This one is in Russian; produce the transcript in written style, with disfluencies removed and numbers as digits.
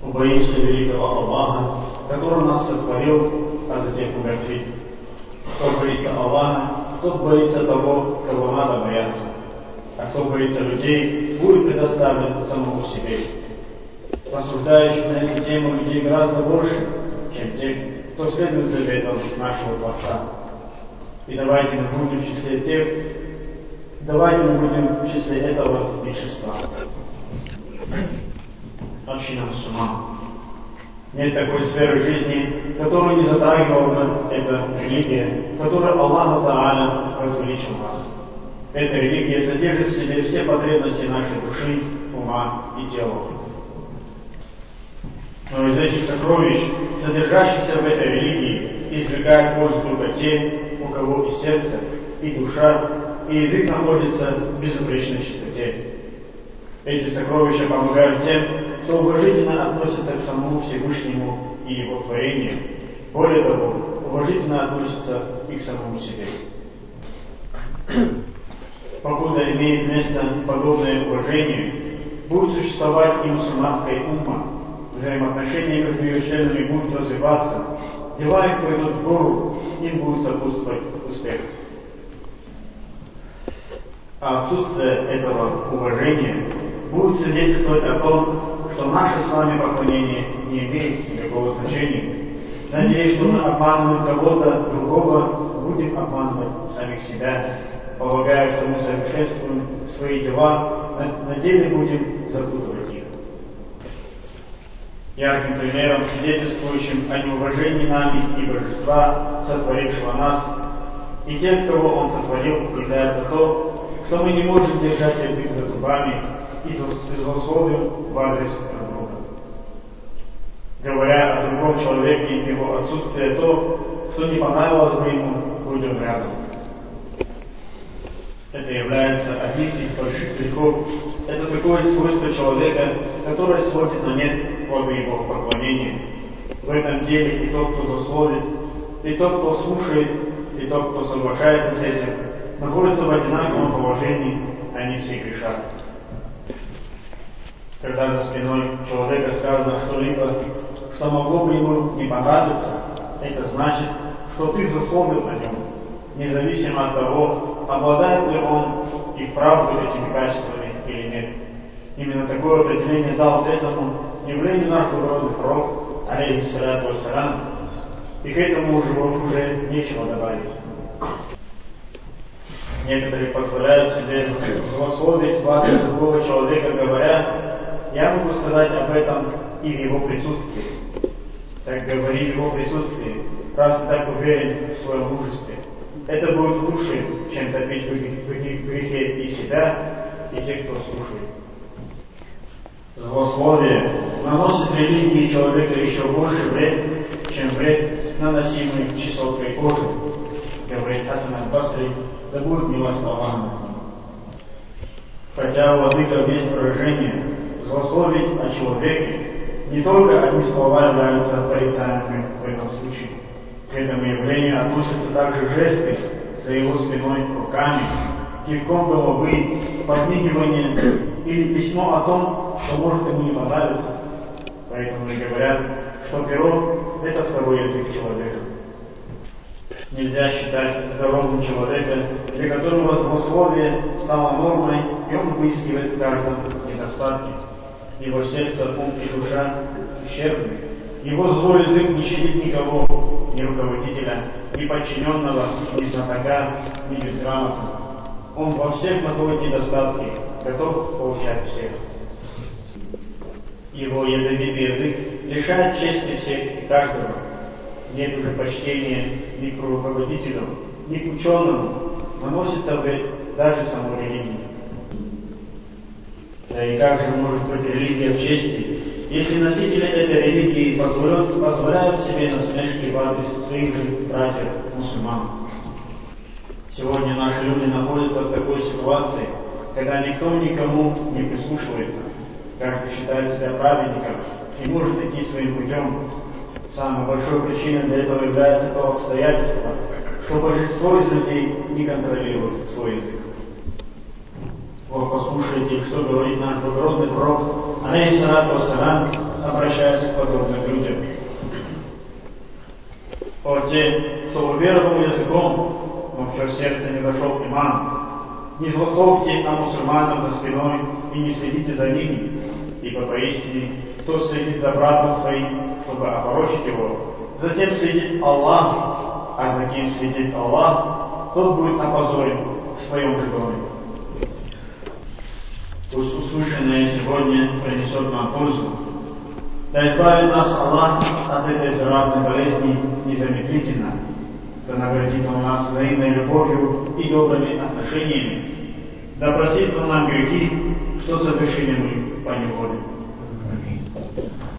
Убоимся великого Аллаха, который нас сотворил, а затем умертвит. Кто боится Аллаха, тот боится того, кого надо бояться. А кто боится людей, будет предоставлен самому себе. Рассуждающих на эту тему людей гораздо больше, чем те, кто следует заветам нашего Творца. И давайте мы будем в числе этого меньшинства. Община мусульман. Нет такой сферы жизни, которую не затрагивала бы эта религия, которую Аллах Та'аля возвеличил нас. Эта религия содержит в себе все потребности нашей души, ума и тела. Но из этих сокровищ, содержащихся в этой религии, извлекают пользу только те, у кого и сердце, и душа, и язык находятся в безупречной чистоте. Эти сокровища помогают тем, кто уважительно относится к самому Всевышнему и Его творению. Более того, уважительно относится и к самому себе. Покуда имеет место подобное уважение, будет существовать и мусульманская умма, взаимоотношения между ее членами будут развиваться, дела их пойдут в гору, им будет сопутствовать успех. А отсутствие этого уважения будет свидетельствовать о том, что наше с вами поклонение не имеет никакого значения. Надеюсь, что мы обманываем кого-то другого, будем обманывать самих себя, полагая, что мы совершенствуем свои дела, на деле будем запутывать их. Ярким примером, свидетельствующим о неуважении нами и божества, сотворившего нас, и тех, кого Он сотворил, является то, что мы не можем держать язык за зубами и злословим в адрес друг друга. Говоря о другом человеке и его отсутствие то, что не понравилось бы ему, будем рядом. Это является одним из больших грехов. Это такое свойство человека, которое сводит на нет плоды его поклонения. В этом деле и тот, кто злословит, и тот, кто слушает, и тот, кто соглашается с этим, находятся в одинаковом положении, они все грешат. Когда за спиной человека сказано что-либо, что могло бы ему не понравиться, это значит, что ты злословил на нем, независимо от того, обладает ли он и вправду этими качествами или нет. Именно такое определение дал этому явлению наш благородный пророк, алейхиссаляту вассалям, и к этому уже нечего добавить. Некоторые позволяют себе злословить в адрес другого человека, говоря: я могу сказать об этом и в его присутствии. Так говори в его присутствии, раз ты так уверен в своем мужестве. Это будет лучше, чем топить в грехе и себя, и тех, кто слушает. Злословие наносит религии человека еще больше вред, чем вред, наносимый чесоткой кожи, говорит Хасан аль-Басри, да будет милость Аллаха. Хотя у владыка есть выражение злословить о человеке, не только одни слова являются порицаемыми в этом случае. К этому явлению относятся также жесты за его спиной руками, кивком головы, подмигивание или письмо о том, что может ему не понравиться. Поэтому и говорят, что перо – это второй язык человека. Нельзя считать здоровым человека, для которого злословие стало нормой, и он выискивает в каждом недостатке. Его сердце, ум и душа ущербны. Его злой язык не щадит никого, ни руководителя, ни подчиненного, ни знатока, ни безграмотного. Он во всех находит недостатки, готов получать всех. Его ядовитый язык лишает чести всех и каждого. Нет уже почтения ни к руководителю, ни к ученому, наносится вред даже самой религии. Да и как же может быть религия в чести, если носители этой религии позволяют себе насмешки в адрес своих же братьев-мусульман? Сегодня наши люди находятся в такой ситуации, когда никто никому не прислушивается. Каждый считает себя праведником и может идти своим путем. Самой большой причиной для этого является то обстоятельство, что большинство из людей не контролирует свой язык. Вот послушайте, что говорит наш благородный пророк, алейхиссалату вассалям, обращаясь О те, кто уверовал языком, но в чье сердце не зашел иман, не злословьте о мусульманах за спиной и не следите за ними, ибо поистине, кто следит за братом своим, чтобы опорочить его, затем следит Аллах, а за кем следит Аллах, тот будет опозорен в своем же доме. Пусть услышанное сегодня принесет нам пользу. Да избавит нас Аллах от этой заразной болезни незамедлительно. Да наградит Он нас взаимной любовью и добрыми отношениями. Да простит Он нам грехи, что совершили мы по неволе.